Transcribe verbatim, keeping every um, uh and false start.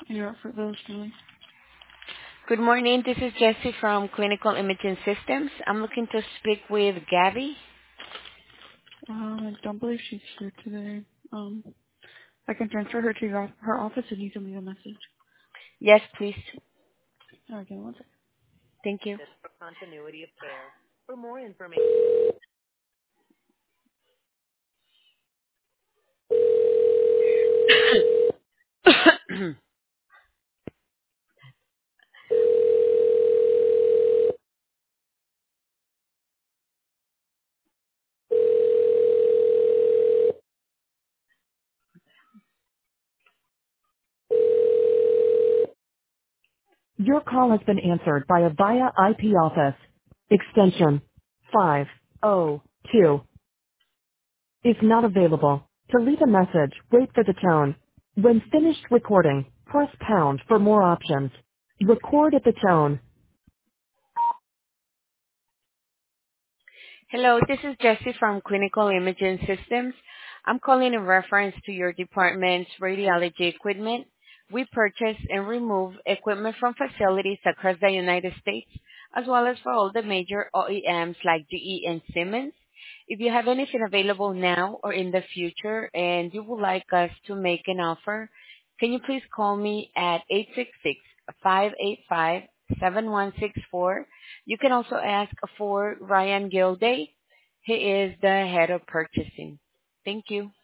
You're up for those, Julie. Good morning. This is Jessie from Clinical Imaging Systems. I'm looking to speak with Gabby. Um, I don't believe she's here today. Um, I can transfer her to your, her office and you can leave a message. Yes, please. All right, give me one second. Thank you. Your call has been answered by a Via I P office. Extension five oh two is not available. To leave a message, wait for the tone. When finished recording, press pound for more options. Record at the tone. Hello, this is Jessie from Clinical Imaging Systems. I'm calling in reference to your department's radiology equipment. We purchase and remove equipment from facilities across the United States, as well as for all the major O E Ms like G E and Siemens. If you have anything available now or in the future and you would like us to make an offer, can you please call me at eight six six, five eight five, seven one six four. You can also ask for Ryan Gilday. He is the head of purchasing. Thank you.